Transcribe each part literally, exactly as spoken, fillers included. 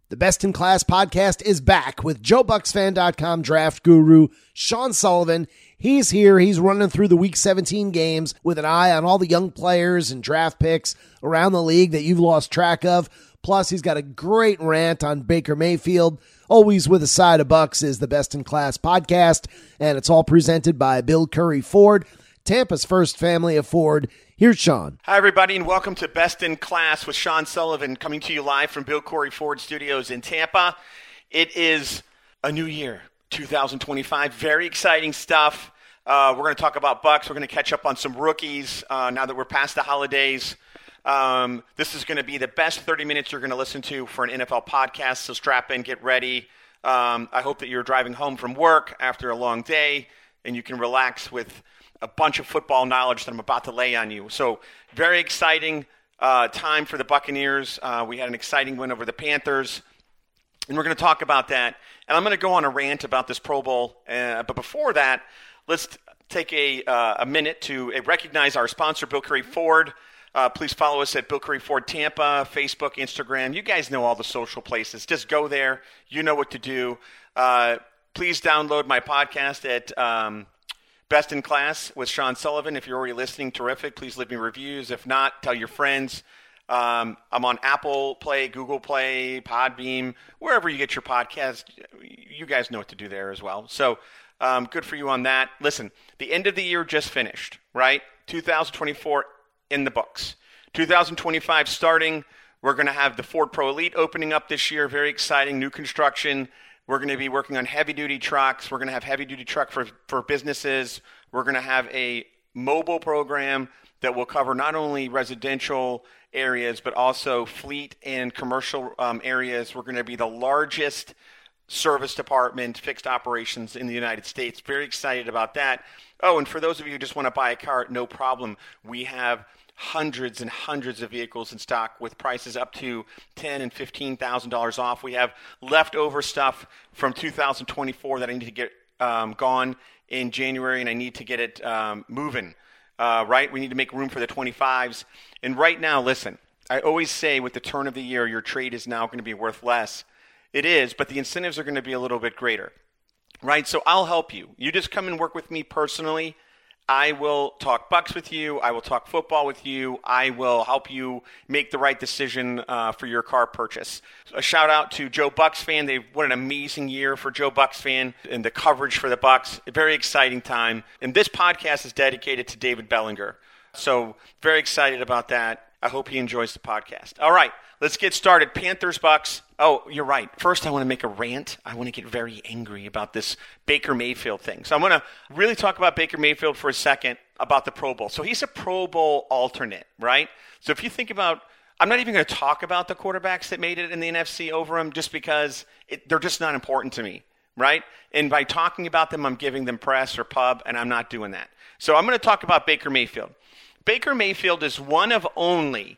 The Best in Class podcast is back with Joe Bucks Fan dot com draft guru Sean Sullivan. He's here. He's running through the Week seventeen games with an eye on all the young players and draft picks around the league that you've lost track of. Plus, he's got a great rant on Baker Mayfield. Always with a side of Bucks is the Best in Class podcast, and it's all presented by Bill Curry Ford, Tampa's first family of Ford. Here's Sean. Hi, everybody, and welcome to Best in Class with Sean Sullivan, coming to you live from Bill Curry Ford Studios in Tampa. It is a new year, two thousand twenty-five. Very exciting stuff. Uh, we're going to talk about Bucks. We're going to catch up on some rookies uh, now that we're past the holidays. Um, this is going to be the best thirty minutes you're going to listen to for an N F L podcast, so strap in, get ready. Um, I hope that you're driving home from work after a long day, and you can relax with a bunch of football knowledge that I'm about to lay on you. So very exciting uh, time for the Buccaneers. Uh, we had an exciting win over the Panthers, and we're going to talk about that. And I'm going to go on a rant about this Pro Bowl. Uh, but before that, let's t- take a, uh, a minute to uh, recognize our sponsor, Bill Curry Ford. Uh, please follow us at Bill Curry Ford Tampa, Facebook, Instagram. You guys know all the social places. Just go there. You know what to do. Uh, please download my podcast at um, Best in Class with Sean Sullivan. If you're already listening, terrific. Please leave me reviews. If not, tell your friends. Um, I'm on Apple Play, Google Play, Podbeam, wherever you get your podcast. You guys know what to do there as well. So um, good for you on that. Listen, the end of the year just finished, right? two thousand twenty-four in the books. two thousand twenty-five starting. We're going to have the Ford Pro Elite opening up this year. Very exciting, new construction. We're going to be working on heavy-duty trucks. We're going to have heavy-duty truck for, for businesses. We're going to have a mobile program that will cover not only residential areas, but also fleet and commercial um, areas. We're going to be the largest service department, fixed operations in the United States. Very excited about that. Oh, and for those of you who just want to buy a car, no problem. We have hundreds and hundreds of vehicles in stock with prices up to ten thousand dollars and fifteen thousand dollars off. We have leftover stuff from two thousand twenty-four that I need to get um, gone in January, and I need to get it um, moving, uh, right? We need to make room for the twenty-fives. And right now, listen, I always say with the turn of the year, your trade is now going to be worth less. It is, but the incentives are going to be a little bit greater, right? So I'll help you. You just come and work with me personally. I will talk Bucks with you. I will talk football with you. I will help you make the right decision uh, for your car purchase. So a shout out to Joe Bucks Fan. They what an amazing year for Joe Bucks Fan and the coverage for the Bucks. A very exciting time. And this podcast is dedicated to David Bellinger. So very excited about that. I hope he enjoys the podcast. All right, let's get started. Panthers, Bucks. Oh, you're right. First, I want to make a rant. I want to get very angry about this Baker Mayfield thing. So I'm going to really talk about Baker Mayfield for a second about the Pro Bowl. So he's a Pro Bowl alternate, right? So if you think about, I'm not even going to talk about the quarterbacks that made it in the N F C over him just because it, they're just not important to me, right? And by talking about them, I'm giving them press or pub, and I'm not doing that. So I'm going to talk about Baker Mayfield. Baker Mayfield is one of only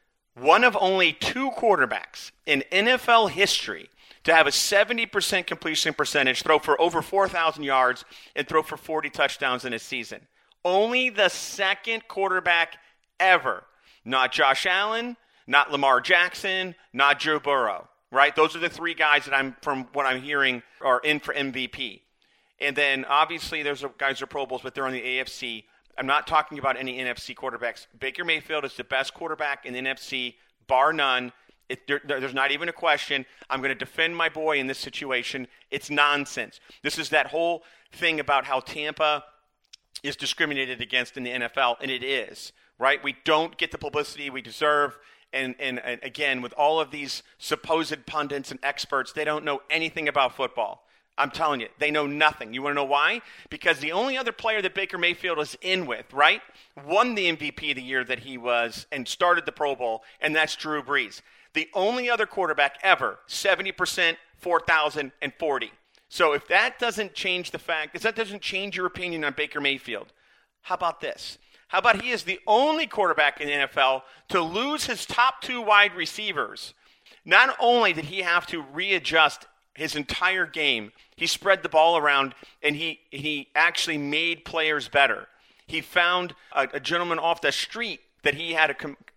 one of only two quarterbacks in N F L history to have a seventy percent completion percentage, throw for over four thousand yards, and throw for forty touchdowns in a season. Only the second quarterback ever. Not Josh Allen, not Lamar Jackson, not Joe Burrow, right? Those are the three guys that I'm, from what I'm hearing, are in for M V P. And then obviously there's guys who are Pro Bowls, but they're on the A F C. I'm not talking about any N F C quarterbacks. Baker Mayfield is the best quarterback in the N F C, bar none. It, there, there's not even a question. I'm going to defend my boy in this situation. It's nonsense. This is that whole thing about how Tampa is discriminated against in the N F L, and it is, right? We don't get the publicity we deserve. And, and, and again, with all of these supposed pundits and experts, they don't know anything about football. I'm telling you, they know nothing. You want to know why? Because the only other player that Baker Mayfield is in with, right, won the M V P the year that he was and started the Pro Bowl, and that's Drew Brees. The only other quarterback ever, seventy percent, four thousand, and forty. So if that doesn't change the fact, if that doesn't change your opinion on Baker Mayfield, how about this? How about he is the only quarterback in the N F L to lose his top two wide receivers? Not only did he have to readjust his entire game, he spread the ball around, and he, he actually made players better. He found a, a gentleman off the street that he had a com-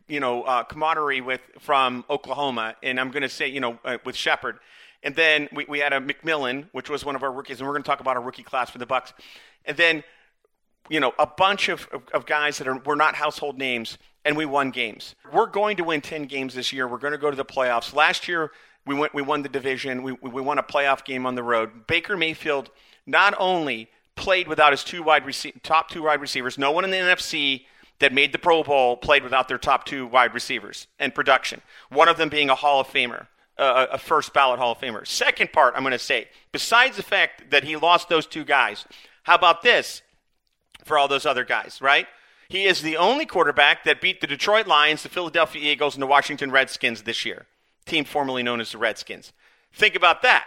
you know, uh, camaraderie with from Oklahoma, and I'm going to say, you know, uh, with Shepard. And then we, we had a McMillan, which was one of our rookies, and we're going to talk about our rookie class for the Bucs. And then, you know, a bunch of, of, of guys that are were not household names, and we won games. We're going to win ten games this year. We're going to go to the playoffs. Last year, we went we won the division. We we won a playoff game on the road. Baker Mayfield not only played without his two wide rece- top two wide receivers. No one in the N F C that made the Pro Bowl played without their top two wide receivers and production. One of them being a Hall of Famer. Uh, a first ballot Hall of Famer. Second part, I'm going to say, besides the fact that he lost those two guys, how about this for all those other guys, right? He is the only quarterback that beat the Detroit Lions, the Philadelphia Eagles, and the Washington Redskins this year, team formerly known as the Redskins. Think about that.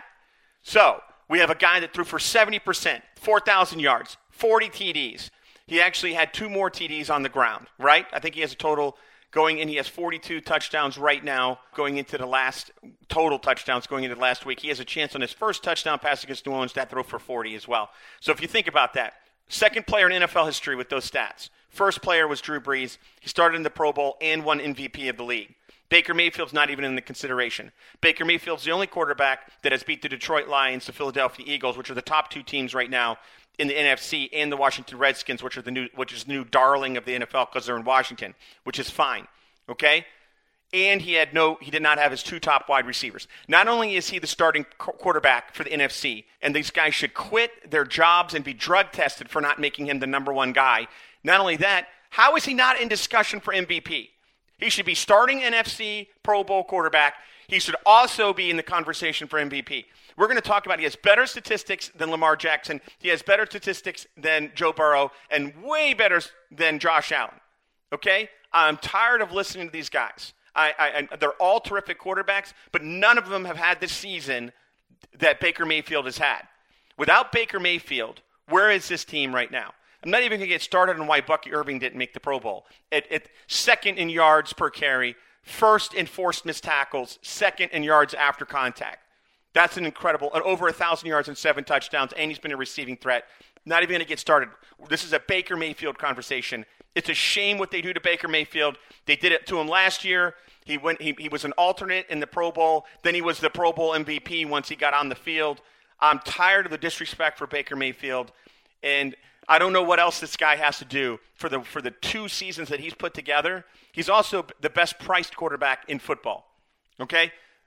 So we have a guy that threw for seventy percent, four thousand yards, forty T Ds. He actually had two more T Ds on the ground, right? I think he has a total going in. He has forty-two touchdowns right now going into the last total touchdowns going into the last week. He has a chance on his first touchdown pass against New Orleans to throw for forty as well. So if you think about that, second player in N F L history with those stats. First player was Drew Brees. He started in the Pro Bowl and won M V P of the league. Baker Mayfield's not even in the consideration. Baker Mayfield's the only quarterback that has beat the Detroit Lions, the Philadelphia Eagles, which are the top two teams right now in the N F C, and the Washington Redskins, which are the new, which is the new darling of the N F L because they're in Washington, which is fine. Okay, and he had no, he did not have his two top wide receivers. Not only is he the starting qu- quarterback for the N F C, and these guys should quit their jobs and be drug tested for not making him the number one guy. Not only that, how is he not in discussion for M V P? He should be starting N F C Pro Bowl quarterback. He should also be in the conversation for M V P. We're going to talk about he has better statistics than Lamar Jackson. He has better statistics than Joe Burrow and way better than Josh Allen. Okay? I'm tired of listening to these guys. I, I, I, they're all terrific quarterbacks, but none of them have had the season that Baker Mayfield has had. Without Baker Mayfield, where is this team right now? I'm not even going to get started on why Bucky Irving didn't make the Pro Bowl. At, at second in yards per carry, first in forced missed tackles, second in yards after contact. That's an incredible, over one thousand yards and seven touchdowns, and he's been a receiving threat. Not even going to get started. This is a Baker Mayfield conversation. It's a shame what they do to Baker Mayfield. They did it to him last year. He went. He, he was an alternate in the Pro Bowl. Then he was the Pro Bowl M V P once he got on the field. I'm tired of the disrespect for Baker Mayfield, and I don't know what else this guy has to do for the for the two seasons that he's put together. He's also the best priced quarterback in football. Okay?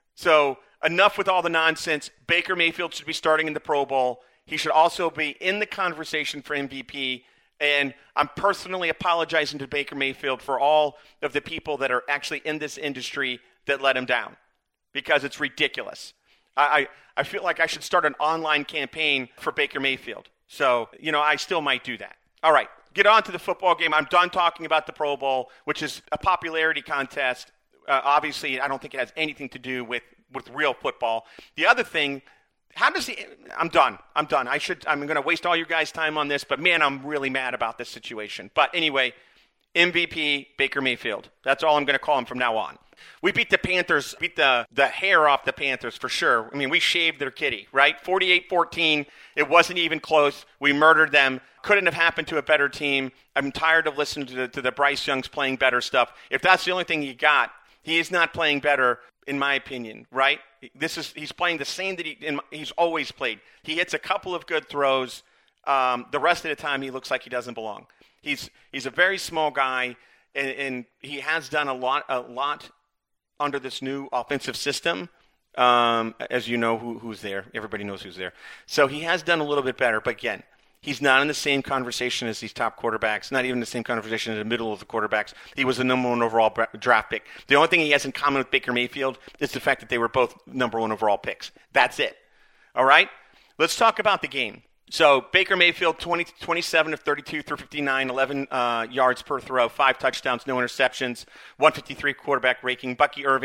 So enough with all the nonsense. Baker Mayfield should be starting in the Pro Bowl. He should also be in the conversation for M V P. And I'm personally apologizing to Baker Mayfield for all of the people that are actually in this industry that let him down, because it's ridiculous. I, I, I feel like I should start an online campaign for Baker Mayfield. So, you know, I still might do that. All right, get on to the football game. I'm done talking about the Pro Bowl, which is a popularity contest. Uh, obviously, I don't think it has anything to do with, with real football. The other thing, how does he – I'm done. I'm done. I should – I'm going to waste all your guys' time on this, but, man, I'm really mad about this situation. But anyway, M V P Baker Mayfield. That's all I'm going to call him from now on. We beat the Panthers, beat the, the hair off the Panthers for sure. I mean, we shaved their kitty, right? forty-eight fourteen. It wasn't even close. We murdered them. Couldn't have happened to a better team. I'm tired of listening to the, to the Bryce Young's playing better stuff. If that's the only thing he got, he is not playing better, in my opinion, right? This is he's playing the same that he in, he's always played. He hits a couple of good throws. Um, the rest of the time, he looks like he doesn't belong. He's he's a very small guy, and, and he has done a lot a lot under this new offensive system. Um, as you know, who, who's there. Everybody knows who's there. So he has done a little bit better, but again, he's not in the same conversation as these top quarterbacks, not even the same conversation in the middle of the quarterbacks. He was the number one overall draft pick. The only thing he has in common with Baker Mayfield is the fact that they were both number one overall picks. That's it. All right? Let's talk about the game. So Baker Mayfield, twenty, twenty-seven of thirty-two through fifty-nine, eleven uh, yards per throw, five touchdowns, no interceptions, one fifty-three quarterback rating. Bucky Irving,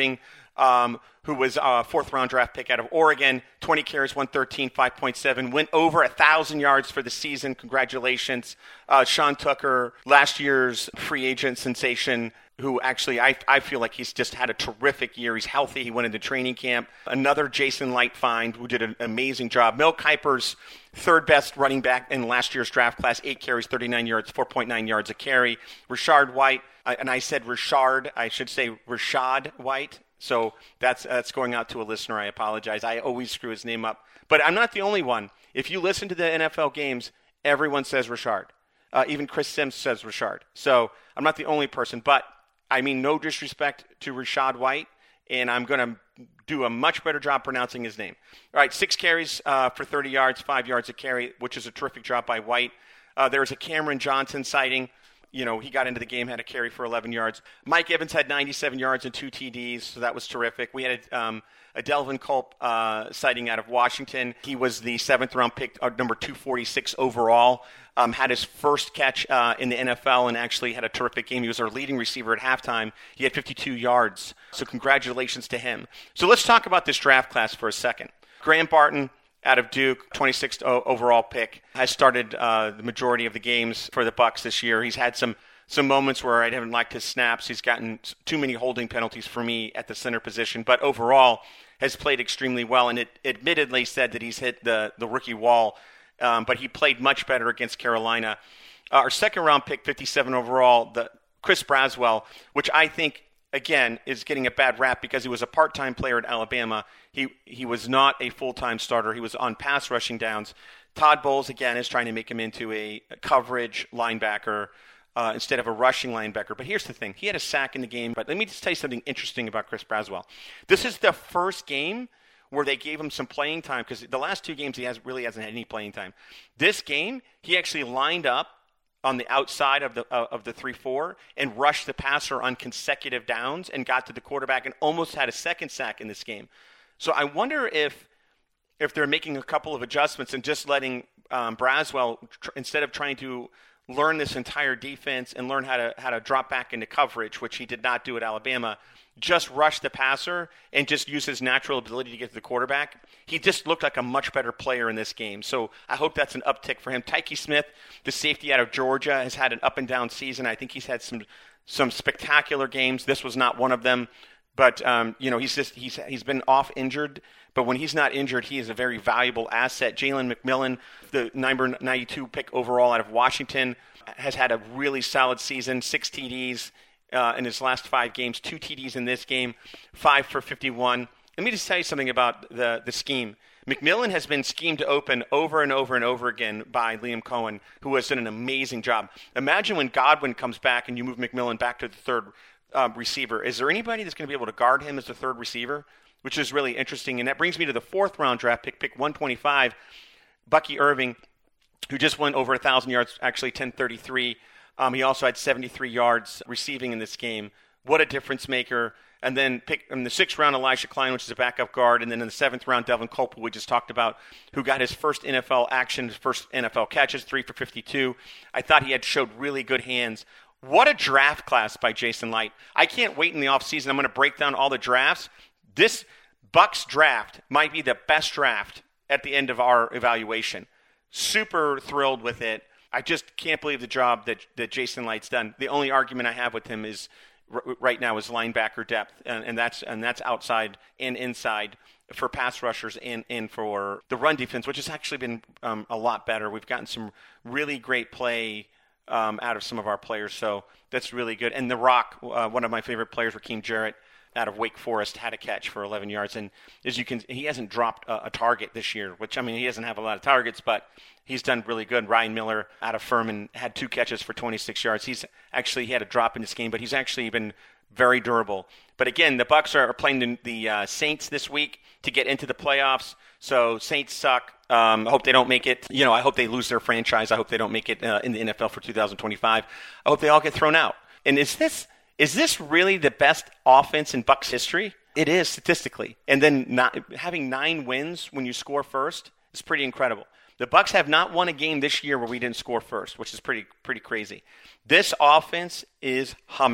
um, who was a fourth-round draft pick out of Oregon, twenty carries, one thirteen, five point seven, went over one thousand yards for the season. Congratulations. Uh, Sean Tucker, last year's free agent sensation, who actually I, I feel like he's just had a terrific year. He's healthy. He went into training camp. Another Jason Light find who did an amazing job. Mel Kiper's third best running back in last year's draft class, eight carries, thirty-nine yards, four point nine yards a carry. Rashard White, and I said Rashard, I should say Rashad White. So that's that's going out to a listener. I apologize. I always screw his name up. But I'm not the only one. If you listen to the N F L games, everyone says Rashard. Uh, even Chris Sims says Rashard. So I'm not the only person. But I mean no disrespect to Rashad White, and I'm going to do a much better job pronouncing his name. All right, six carries uh, for thirty yards, five yards a carry, which is a terrific job by White. Uh, there's a Cameron Johnson sighting. You know, he got into the game, had a carry for eleven yards. Mike Evans had ninety-seven yards and two T Ds, so that was terrific. We had a, um, a Delvin Culp uh, sighting out of Washington. He was the seventh-round pick, uh, number two forty-six overall. Um, had his first catch uh, in the N F L and actually had a terrific game. He was our leading receiver at halftime. He had fifty-two yards, so congratulations to him. So let's talk about this draft class for a second. Graham Barton, out of Duke, twenty-sixth overall pick, has started uh, the majority of the games for the Bucs this year. He's had some some moments where I haven't liked his snaps. He's gotten too many holding penalties for me at the center position, but overall has played extremely well, and it admittedly said that he's hit the, the rookie wall, um, but he played much better against Carolina. Uh, our second-round pick, fifty-seven overall, the Chris Braswell, which I think, again, is getting a bad rap because he was a part-time player at Alabama. He he was not a full-time starter. He was on pass rushing downs. Todd Bowles, again, is trying to make him into a coverage linebacker uh, instead of a rushing linebacker. But here's the thing. He had a sack in the game. But let me just tell you something interesting about Chris Braswell. This is the first game where they gave him some playing time because the last two games he has really hasn't had any playing time. This game, he actually lined up on the outside of the uh, of the three four and rushed the passer on consecutive downs and got to the quarterback and almost had a second sack in this game. So I wonder if if they're making a couple of adjustments and just letting um, Braswell, tr- instead of trying to learn this entire defense and learn how to how to drop back into coverage, which he did not do at Alabama, just rush the passer and just use his natural ability to get to the quarterback. He just looked like a much better player in this game. So I hope that's an uptick for him. Tyke Smith, the safety out of Georgia, has had an up-and-down season. I think he's had some some spectacular games. This was not one of them. But, um, you know, he's just he's he's been off injured. But when he's not injured, he is a very valuable asset. Jalen McMillan, the number ninety-two pick overall out of Washington, has had a really solid season, six T Ds uh, in his last five games, two T Ds in this game, five for fifty-one. Let me just tell you something about the, the scheme. McMillan has been schemed to open over and over and over again by Liam Cohen, who has done an amazing job. Imagine when Godwin comes back and you move McMillan back to the third um, receiver. Is there anybody that's going to be able to guard him as the third receiver? Which is really interesting. And that brings me to the fourth round draft pick, pick one twenty-five, Bucky Irving, who just went over one thousand yards, actually ten thirty-three. Um, he also had seventy-three yards receiving in this game. What a difference maker. And then pick in the sixth round, Elijah Klein, which is a backup guard. And then in the seventh round, Delvin Culp, who we just talked about, who got his first N F L action, his first N F L catches, three for fifty-two. I thought he had showed really good hands. What a draft class by Jason Light. I can't wait in the offseason. I'm going to break down all the drafts. This Bucs draft might be the best draft at the end of our evaluation. Super thrilled with it. I just can't believe the job that, that Jason Light's done. The only argument I have with him is r- right now is linebacker depth, and, and that's and that's outside and inside for pass rushers and, and for the run defense, which has actually been um, a lot better. We've gotten some really great play um, out of some of our players, so that's really good. And The Rock, uh, one of my favorite players, Raheem Jarrett, out of Wake Forest, had a catch for eleven yards. And as you can, he hasn't dropped a, a target this year, which, I mean, he doesn't have a lot of targets, but he's done really good. Ryan Miller out of Furman had two catches for twenty-six yards. He's actually, he had a drop in this game, but he's actually been very durable. But again, the Bucs are, are playing the, the uh, Saints this week to get into the playoffs. So Saints suck. Um, I hope they don't make it. You know, I hope they lose their franchise. I hope they don't make it uh, in the N F L for two thousand twenty-five. I hope they all get thrown out. And is this... Is this really the best offense in Bucs history? It is statistically. And then not, having nine wins when you score first is pretty incredible. The Bucs have not won a game this year where we didn't score first, which is pretty pretty crazy. This offense is humming.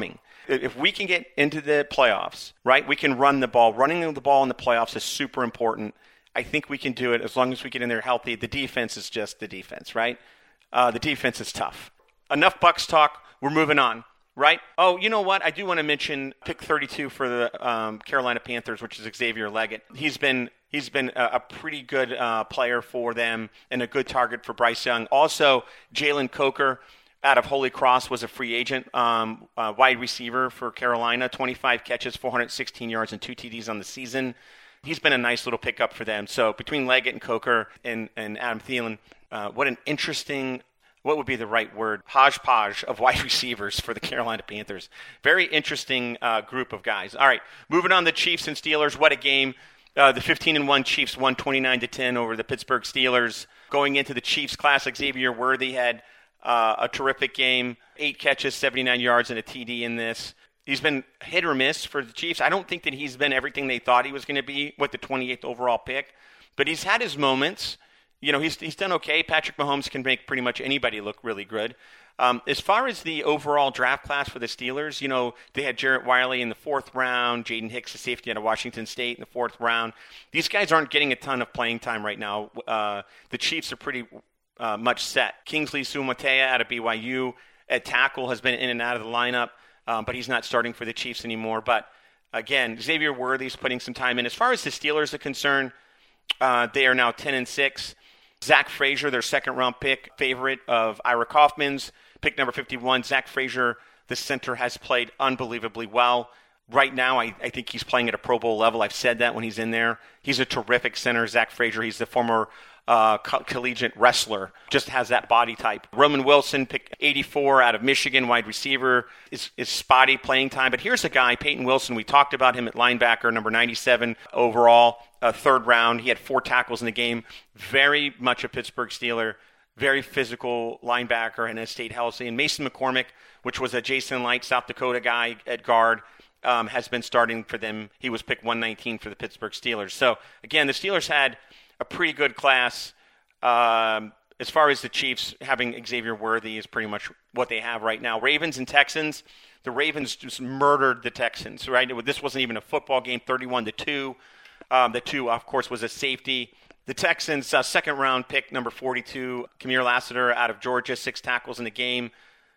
If we can get into the playoffs, right, we can run the ball. Running the ball in the playoffs is super important. I think we can do it as long as we get in there healthy. The defense is just the defense, right? Uh, the defense is tough. Enough Bucs talk. We're moving on, right? Oh, you know what? I do want to mention pick thirty-two for the um, Carolina Panthers, which is Xavier Leggett. He's been he's been a, a pretty good uh, player for them and a good target for Bryce Young. Also, Jalen Coker out of Holy Cross was a free agent, um, uh, wide receiver for Carolina, twenty-five catches, four hundred sixteen yards, and two T Ds on the season. He's been a nice little pickup for them. So between Leggett and Coker and, and Adam Thielen, uh, what an interesting, what would be the right word, hodgepodge of wide receivers for the Carolina Panthers. Very interesting uh, group of guys. All right, moving on to Chiefs and Steelers. What a game. Uh, the fifteen and one Chiefs won twenty-nine to ten over the Pittsburgh Steelers. Going into the Chiefs Classic, Xavier Worthy had uh, a terrific game, eight catches, seventy-nine yards, and a T D in this. He's been hit or miss for the Chiefs. I don't think that he's been everything they thought he was going to be with the twenty-eighth overall pick, but he's had his moments. You know, he's he's done okay. Patrick Mahomes can make pretty much anybody look really good. Um, as far as the overall draft class for the Steelers, you know, they had Jarrett Wiley in the fourth round, Jaden Hicks, the safety out of Washington State, in the fourth round. These guys aren't getting a ton of playing time right now. Uh, the Chiefs are pretty uh, much set. Kingsley Sumatea out of B Y U at tackle has been in and out of the lineup. Um, but he's not starting for the Chiefs anymore. But, again, Xavier Worthy's putting some time in. As far as the Steelers are concerned, uh, they are now ten and six. Zach Frazier, their second-round pick, favorite of Ira Kaufman's, pick number fifty-one. Zach Frazier, the center, has played unbelievably well. Right now, I, I think he's playing at a Pro Bowl level. I've said that when he's in there. He's a terrific center, Zach Frazier. He's the former uh, co- collegiate wrestler, just has that body type. Roman Wilson, pick eighty-four out of Michigan, wide receiver, is, is spotty playing time. But here's a guy, Peyton Wilson. We talked about him at linebacker, number ninety-seven overall, uh, third round. He had four tackles in the game. Very much a Pittsburgh Steeler. Very physical linebacker and has stayed healthy. And Mason McCormick, which was a Jason Light, South Dakota guy at guard, um, has been starting for them. He was picked one nineteen for the Pittsburgh Steelers. So, again, the Steelers had a pretty good class. Um, as far as the Chiefs, having Xavier Worthy is pretty much what they have right now. Ravens and Texans, the Ravens just murdered the Texans, right? This wasn't even a football game, thirty-one to two. Um, the two, of course, was a safety. The Texans, uh, second-round pick, number forty-two, Kamir Lassiter out of Georgia, six tackles in the game.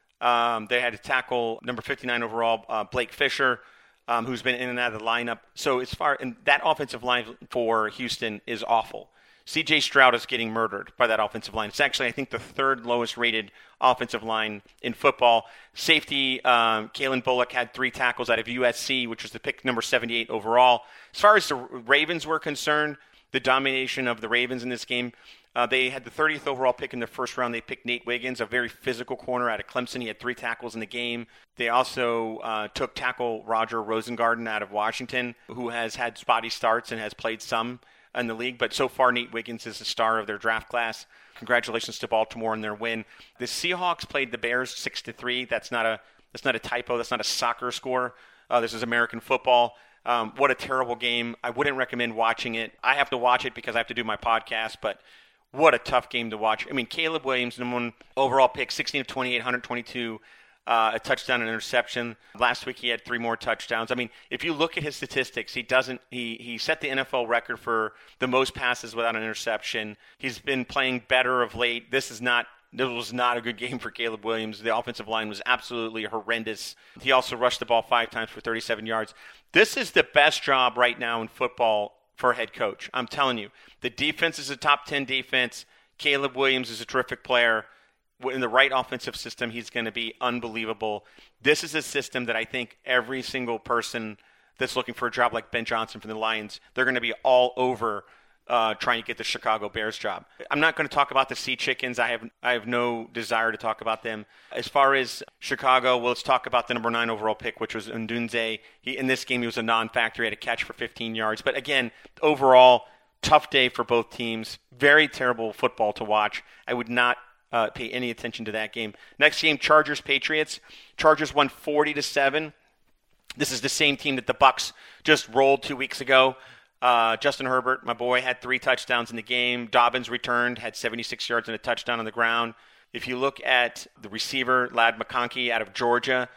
Um, they had to tackle number fifty-nine overall, uh, Blake Fisher, um, who's been in and out of the lineup. So as far and that offensive line for Houston is awful. C J Stroud is getting murdered by that offensive line. It's actually, I think, the third lowest-rated offensive line in football. Safety, um, Kalen Bullock had three tackles out of U S C, which was the pick number seventy-eight overall. As far as the Ravens were concerned, the domination of the Ravens in this game, uh, they had the thirtieth overall pick in the first round. They picked Nate Wiggins, a very physical corner out of Clemson. He had three tackles in the game. They also uh, took tackle Roger Rosengarten out of Washington, who has had spotty starts and has played some in the league, but so far Nate Wiggins is the star of their draft class. Congratulations to Baltimore on their win. The Seahawks played the Bears six to three. That's not a that's not a typo. That's not a soccer score. Uh, this is American football. Um, what a terrible game. I wouldn't recommend watching it. I have to watch it because I have to do my podcast, but what a tough game to watch. I mean, Caleb Williams, number one overall pick, sixteen of twenty-eight, one hundred twenty-two, uh, a touchdown and interception. Last week he had three more touchdowns. I mean, if you look at his statistics, he doesn't. He he set the N F L record for the most passes without an interception. He's been playing better of late. This is not. This was not a good game for Caleb Williams. The offensive line was absolutely horrendous. He also rushed the ball five times for thirty-seven yards. This is the best job right now in football for a head coach. I'm telling you. The defense is a top ten defense. Caleb Williams is a terrific player. In the right offensive system, he's going to be unbelievable. This is a system that I think every single person that's looking for a job like Ben Johnson from the Lions, they're going to be all over Uh, trying to get the Chicago Bears job. I'm not going to talk about the Sea Chickens. I have I have no desire to talk about them. As far as Chicago, well, let's talk about the number nine overall pick, which was Ndunze. He, in this game, he was a non-factor. He had a catch for fifteen yards. But again, overall, tough day for both teams. Very terrible football to watch. I would not uh, pay any attention to that game. Next game, Chargers-Patriots. Chargers won forty to seven. This is the same team that the Bucs just rolled two weeks ago. Uh, Justin Herbert, my boy, had three touchdowns in the game. Dobbins returned, had seventy-six yards and a touchdown on the ground. If you look at the receiver, Ladd McConkey out of Georgia,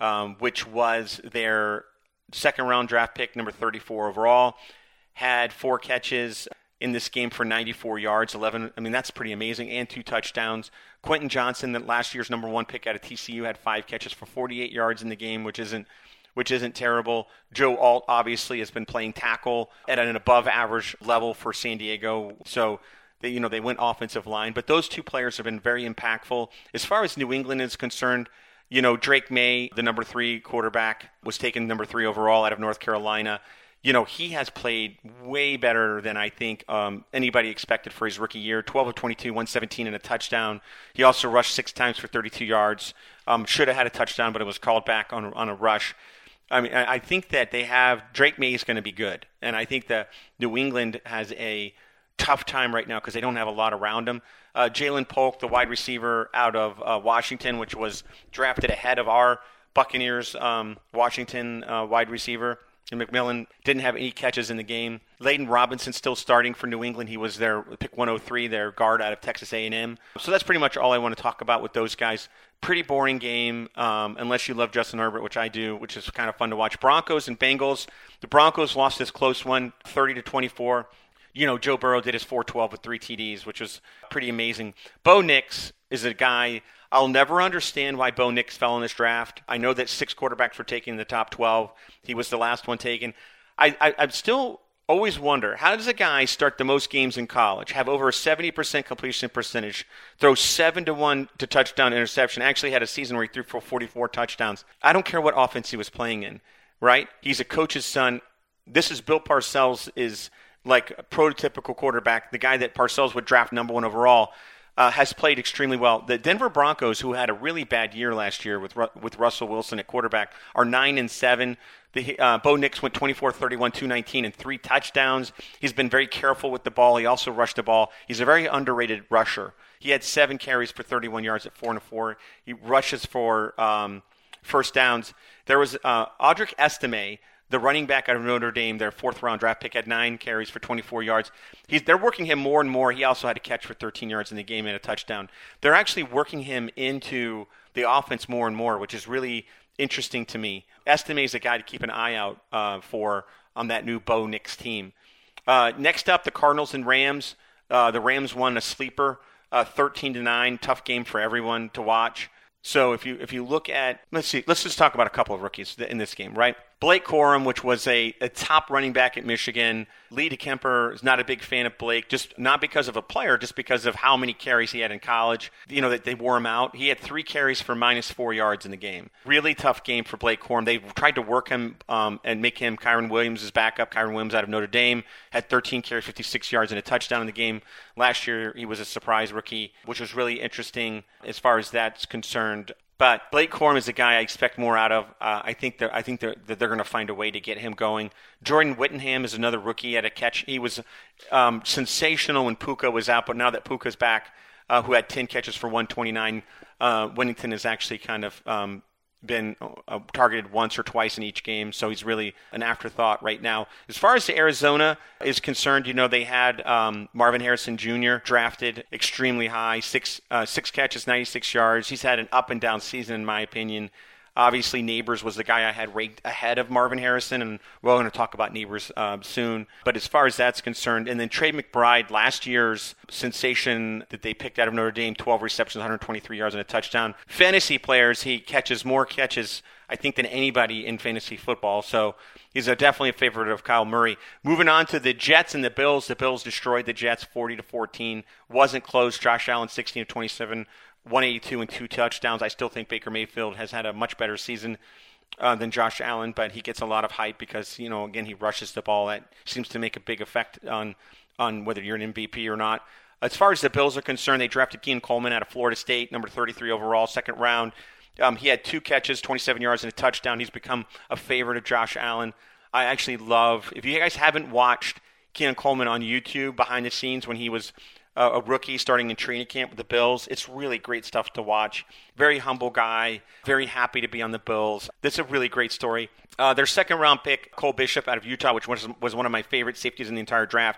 um, which was their second round draft pick, number thirty-four overall, had four catches in this game for ninety-four yards, eleven. I mean, that's pretty amazing, and two touchdowns. Quentin Johnson, that last year's number one pick out of T C U, had five catches for forty-eight yards in the game, which isn't which isn't terrible. Joe Alt obviously has been playing tackle at an above average level for San Diego, so they, you know, they went offensive line. But those two players have been very impactful. As far as New England is concerned, you know, Drake May, the number three quarterback, was taken number three overall out of North Carolina. You know, he has played way better than I think um, anybody expected for his rookie year. twelve of twenty-two, one seventeen and a touchdown. He also rushed six times for thirty-two yards. Um, should have had a touchdown, but it was called back on, on a rush. I mean, I think that they have – Drake May is going to be good. And I think that New England has a tough time right now because they don't have a lot around them. Uh, Jalen Polk, the wide receiver out of uh, Washington, which was drafted ahead of our Buccaneers um, Washington uh, wide receiver. And McMillan didn't have any catches in the game. Layden Robinson still starting for New England. He was their pick one oh three, their guard out of Texas A and M. So that's pretty much all I want to talk about with those guys. Pretty boring game, um, unless you love Justin Herbert, which I do, which is kind of fun to watch. Broncos and Bengals. The Broncos lost this close one, thirty to twenty-four. You know, Joe Burrow did his four twelve with three T Ds, which was pretty amazing. Bo Nix is a guy, I'll never understand why Bo Nix fell in this draft. I know that six quarterbacks were taken in the top twelve. He was the last one taken. I, I, I still always wonder, how does a guy start the most games in college, have over a seventy percent completion percentage, throw seven to one to touchdown interception, actually had a season where he threw for forty-four touchdowns. I don't care what offense he was playing in, right? He's a coach's son. This is Bill Parcells is like a prototypical quarterback, the guy that Parcells would draft number one overall. Uh, has played extremely well. The Denver Broncos, who had a really bad year last year with with Russell Wilson at quarterback, are nine and seven. The uh, Bo Nix went twenty-four, thirty-one, two nineteen, and three touchdowns. He's been very careful with the ball. He also rushed the ball. He's a very underrated rusher. He had seven carries for thirty-one yards at four and a four. He rushes for um, first downs. There was uh, Audric Estime, the running back out of Notre Dame, their fourth-round draft pick, had nine carries for twenty-four yards. He's, they're working him more and more. He also had a catch for thirteen yards in the game and a touchdown. They're actually working him into the offense more and more, which is really interesting to me. Estime is a guy to keep an eye out uh, for on that new Bo Nix team. Uh, next up, the Cardinals and Rams. Uh, the Rams won a sleeper, uh, thirteen to nine. Tough game for everyone to watch. So if you if you look at, let's see, let's just talk about a couple of rookies in this game, right? Blake Corum, which was a, a top running back at Michigan. Lee DeKemper is not a big fan of Blake, just not because of a player, just because of how many carries he had in college. You know, that they wore him out. He had three carries for minus four yards in the game. Really tough game for Blake Corum. They tried to work him um, and make him Kyron Williams' backup. Kyron Williams out of Notre Dame had thirteen carries, fifty-six yards, and a touchdown in the game. Last year, he was a surprise rookie, which was really interesting as far as that's concerned. But Blake Corum is a guy I expect more out of. Uh, I think they're, I think they're, that they're going to find a way to get him going. Jordan Whittingham is another rookie at a catch. He was um, sensational when Puka was out, but now that Puka's back, uh, who had ten catches for one twenty-nine, uh, Whittington has actually kind of um, been uh, targeted once or twice in each game, so he's really an afterthought right now. As far as Arizona is concerned, you know, they had um, Marvin Harrison Junior drafted extremely high, six uh, six catches, ninety-six yards. He's had an up-and-down season, in my opinion. Obviously, Neighbors was the guy I had ranked ahead of Marvin Harrison, and we're going to talk about Neighbors uh, soon. But as far as that's concerned, and then Trey McBride, last year's sensation that they picked out of Notre Dame, twelve receptions, one hundred twenty-three yards, and a touchdown. Fantasy players, he catches more catches, I think, than anybody in fantasy football. So he's a, definitely a favorite of Kyle Murray. Moving on to the Jets and the Bills. The Bills destroyed the Jets forty to fourteen. Wasn't close. Josh Allen, sixteen of twenty-seven. one eighty-two and two touchdowns. I still think Baker Mayfield has had a much better season uh, than Josh Allen, but he gets a lot of hype because, you know, again, he rushes the ball. That seems to make a big effect on on whether you're an M V P or not. As far as the Bills are concerned, they drafted Keon Coleman out of Florida State, number thirty-three overall, second round. Um, he had two catches, twenty-seven yards, and a touchdown. He's become a favorite of Josh Allen. I actually love, if you guys haven't watched Keon Coleman on YouTube behind the scenes when he was Uh, a rookie starting in training camp with the Bills. It's really great stuff to watch. Very humble guy, very happy to be on the Bills. This is a really great story. Uh, their second round pick, Cole Bishop out of Utah, which was, was one of my favorite safeties in the entire draft.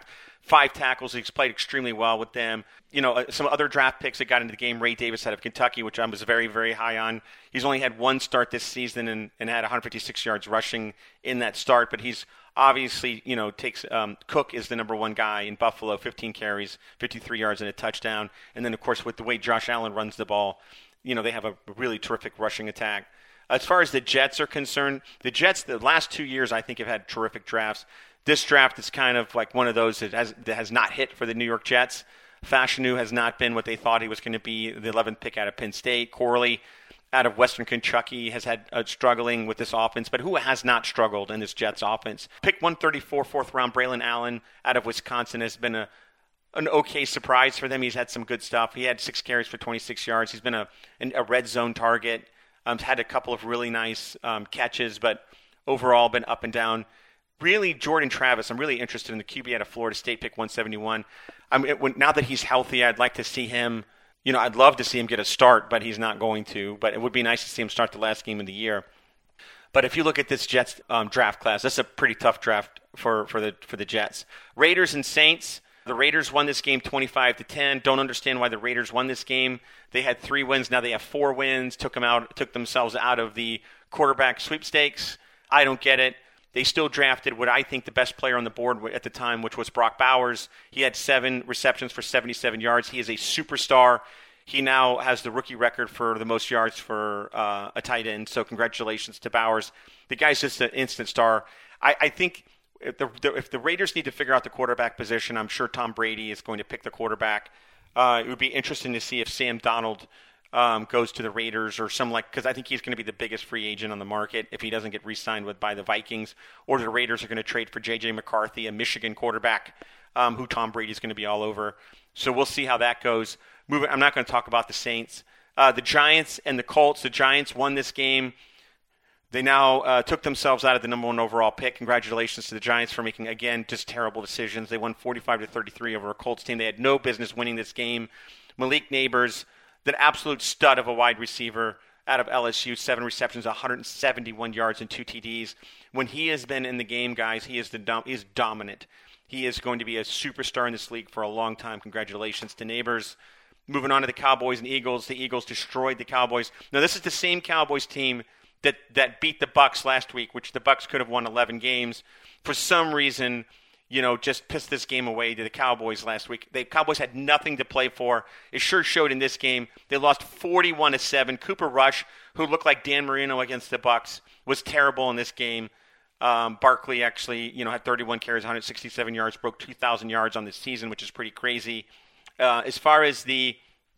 five tackles. He's played extremely well with them. You know, some other draft picks that got into the game, Ray Davis out of Kentucky, which I was very, very high on. He's only had one start this season and, and had one hundred fifty-six yards rushing in that start, but he's obviously, you know, takes um, Cook is the number one guy in Buffalo, fifteen carries, fifty-three yards and a touchdown. And then, of course, with the way Josh Allen runs the ball, you know, they have a really terrific rushing attack. As far as the Jets are concerned, the Jets, the last two years, I think, have had terrific drafts. This draft is kind of like one of those that has, that has not hit for the New York Jets. Fashanu has not been what they thought he was going to be, the eleventh pick out of Penn State. Corley out of Western Kentucky has had uh, struggling with this offense, but who has not struggled in this Jets offense? Pick one thirty-four, fourth round, Braylon Allen out of Wisconsin has been a an okay surprise for them. He's had some good stuff. He had six carries for twenty-six yards. He's been a, a red zone target. Um, had a couple of really nice um, catches, but overall been up and down. Really, Jordan Travis, I'm really interested in the Q B out of Florida State, pick one seventy-one. I mean, when, now that he's healthy, I'd like to see him, you know, I'd love to see him get a start, but he's not going to. But it would be nice to see him start the last game of the year. But if you look at this Jets um, draft class, that's a pretty tough draft for, for the for the Jets. Raiders and Saints. The Raiders won this game twenty-five to ten. Don't understand why the Raiders won this game. They had three wins. Now they have four wins. Took them out. Took themselves out of the quarterback sweepstakes. I don't get it. They still drafted what I think the best player on the board at the time, which was Brock Bowers. He had seven receptions for seventy-seven yards. He is a superstar. He now has the rookie record for the most yards for uh, a tight end. So congratulations to Bowers. The guy's just an instant star. I, I think if the, the, if the Raiders need to figure out the quarterback position, I'm sure Tom Brady is going to pick the quarterback. Uh, it would be interesting to see if Sam Darnold um, goes to the Raiders or some like, because I think he's going to be the biggest free agent on the market if he doesn't get re-signed with by the Vikings, or the Raiders are going to trade for J J McCarthy, a Michigan quarterback um, who Tom Brady's going to be all over. So we'll see how that goes. Moving, I'm not going to talk about the Saints. Uh, the Giants and the Colts. The Giants won this game. They now uh, took themselves out of the number one overall pick. Congratulations to the Giants for making, again, just terrible decisions. They won forty-five to thirty-three over a Colts team. They had no business winning this game. Malik Neighbors, the absolute stud of a wide receiver out of L S U, seven receptions, one hundred seventy-one yards, and two T Ds. When he has been in the game, guys, he is the dom- he is dominant. He is going to be a superstar in this league for a long time. Congratulations to Neighbors. Moving on to the Cowboys and Eagles. The Eagles destroyed the Cowboys. Now, this is the same Cowboys team that, that beat the Bucs last week, which the Bucs could have won eleven games. For some reason, you know, just pissed this game away to the Cowboys last week. The Cowboys had nothing to play for. It sure showed in this game. They lost forty-one to seven. Cooper Rush, who looked like Dan Marino against the Bucs, was terrible in this game. Um, Barkley actually, you know, had thirty-one carries, one hundred sixty-seven yards, broke two thousand yards on the season, which is pretty crazy. Uh, as far as the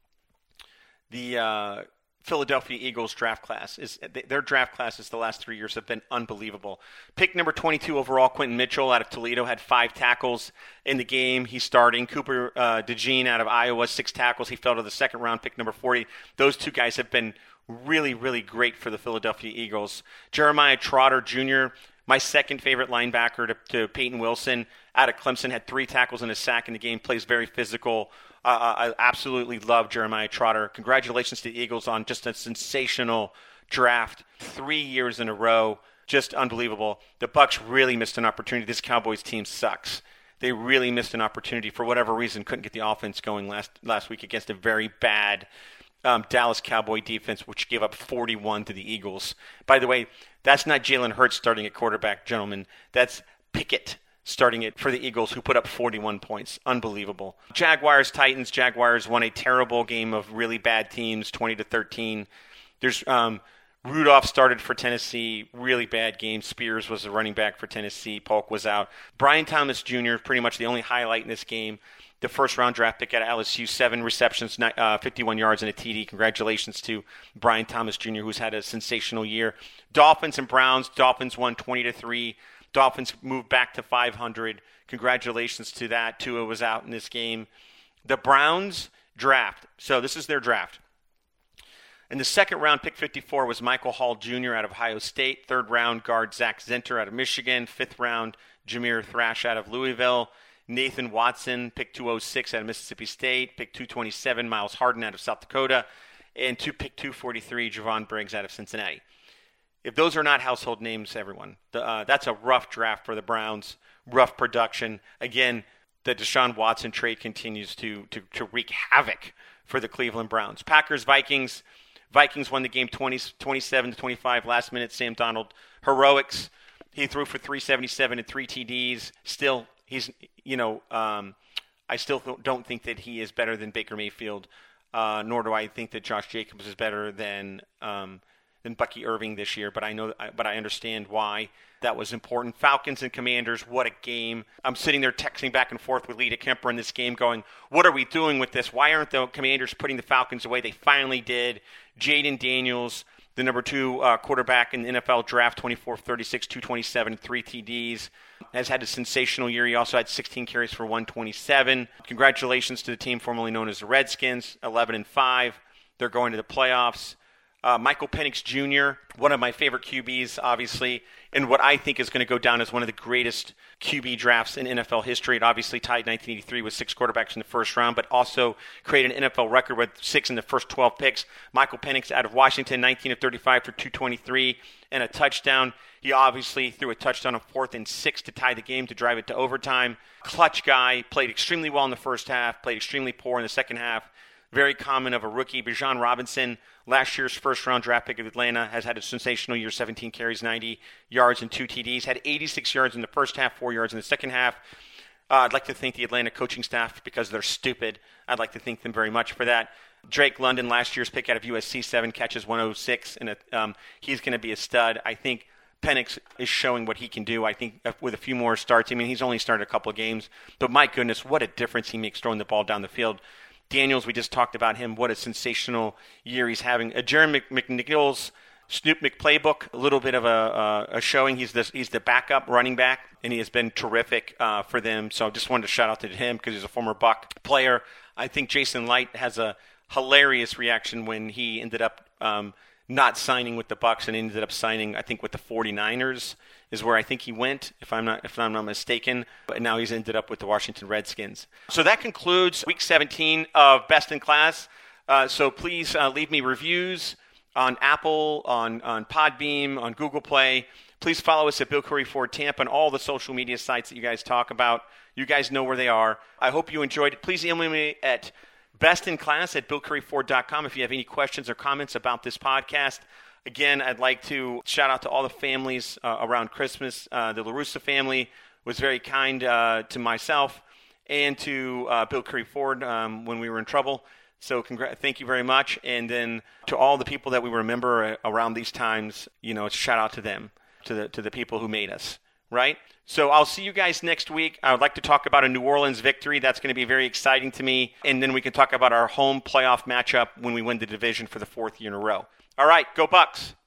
the uh, Philadelphia Eagles draft class, is their draft classes the last three years have been unbelievable. Pick number twenty-two overall, Quentin Mitchell out of Toledo, had five tackles in the game. He's starting. Cooper uh, DeJean out of Iowa, six tackles. He fell to the second round, pick number forty. Those two guys have been really, really great for the Philadelphia Eagles. Jeremiah Trotter Junior, my second favorite linebacker to, to Peyton Wilson out of Clemson, had three tackles and a sack in the game, plays very physical. Uh, I absolutely love Jeremiah Trotter. Congratulations to the Eagles on just a sensational draft. Three years in a row. Just unbelievable. The Bucs really missed an opportunity. This Cowboys team sucks. They really missed an opportunity. For whatever reason, couldn't get the offense going last, last week against a very bad um, Dallas Cowboy defense, which gave up forty-one to the Eagles. By the way, that's not Jalen Hurts starting at quarterback, gentlemen. That's Pickett starting it for the Eagles, who put up forty-one points. Unbelievable. Jaguars, Titans. Jaguars won a terrible game of really bad teams, twenty to thirteen. There's um, Rudolph started for Tennessee, really bad game. Spears was the running back for Tennessee. Polk was out. Brian Thomas Junior, pretty much the only highlight in this game. The first-round draft pick out of L S U, seven receptions, uh, fifty-one yards, and a T D. Congratulations to Brian Thomas Junior, who's had a sensational year. Dolphins and Browns. Dolphins won twenty to three. Dolphins moved back to five hundred. Congratulations to that. Tua was out in this game. The Browns draft. So this is their draft. In the second round, pick fifty-four was Michael Hall Junior out of Ohio State. Third round, guard Zach Zinter out of Michigan. Fifth round, Jameer Thrash out of Louisville. Nathan Watson, pick two oh six out of Mississippi State. Pick two twenty-seven, Miles Harden out of South Dakota. And two, pick two forty-three, Javon Briggs out of Cincinnati. If those are not household names, everyone, the, uh, that's a rough draft for the Browns. Rough production. Again, the Deshaun Watson trade continues to, to, to wreak havoc for the Cleveland Browns. Packers, Vikings. Vikings won the game twenty, twenty-seven to twenty-five. Last minute, Sam Darnold heroics. He threw for three seventy-seven and three T Ds. Still, he's, you know, um, I still don't think that he is better than Baker Mayfield, uh, nor do I think that Josh Jacobs is better than um, than Bucky Irving this year. But I know, but I understand why that was important. Falcons and Commanders, what a game! I'm sitting there texting back and forth with Lita Kemper in this game, going, "What are we doing with this? Why aren't the Commanders putting the Falcons away?" They finally did. Jaden Daniels, the number two uh, quarterback in the N F L draft, twenty-four thirty-six, two twenty-seven, three T Ds, has had a sensational year. He also had sixteen carries for one twenty-seven. Congratulations to the team formerly known as the Redskins, eleven and five. They're going to the playoffs. Uh, Michael Penix Junior, one of my favorite Q Bs, obviously, and what I think is going to go down as one of the greatest Q B drafts in N F L history. It obviously tied nineteen eighty-three with six quarterbacks in the first round, but also created an N F L record with six in the first twelve picks. Michael Penix out of Washington, nineteen of thirty-five for two twenty-three and a touchdown. He obviously threw a touchdown on fourth and six to tie the game, to drive it to overtime. Clutch guy, played extremely well in the first half, played extremely poor in the second half. Very common of a rookie. Bijan Robinson, last year's first-round draft pick of Atlanta, has had a sensational year, seventeen carries, ninety yards, and two T Ds. Had eighty-six yards in the first half, four yards in the second half. Uh, I'd like to thank the Atlanta coaching staff because they're stupid. I'd like to thank them very much for that. Drake London, last year's pick out of U S C, seven catches, one oh six, and a, um, he's going to be a stud. I think Penix is showing what he can do. I think with a few more starts, I mean, he's only started a couple of games, but my goodness, what a difference he makes throwing the ball down the field. Daniels, we just talked about him. What a sensational year he's having. Uh, Jaron McNichols, Snoop McPlaybook, a little bit of a, a, a showing. He's the, he's the backup running back, and he has been terrific uh, for them. So I just wanted to shout out to him because he's a former Buck player. I think Jason Light has a hilarious reaction when he ended up um, not signing with the Bucks and ended up signing, I think, with the forty-niners is where I think he went, if I'm not if I'm not mistaken. But now he's ended up with the Washington Redskins. So that concludes Week seventeen of Best in Class. Uh, so please uh, leave me reviews on Apple, on, on Podbeam, on Google Play. Please follow us at Bill Curry Ford Tampa and all the social media sites that you guys talk about. You guys know where they are. I hope you enjoyed it. Please email me at bestinclass at bill curry ford dot com if you have any questions or comments about this podcast. Again, I'd like to shout out to all the families uh, around Christmas. Uh, the LaRussa family was very kind uh, to myself and to uh, Bill Curry Ford um, when we were in trouble. So congr- thank you very much. And then to all the people that we remember around these times, you know, it's a shout out to them, to the to the people who made us, right? So I'll see you guys next week. I would like to talk about a New Orleans victory. That's going to be very exciting to me. And then we can talk about our home playoff matchup when we win the division for the fourth year in a row. All right, go Bucks.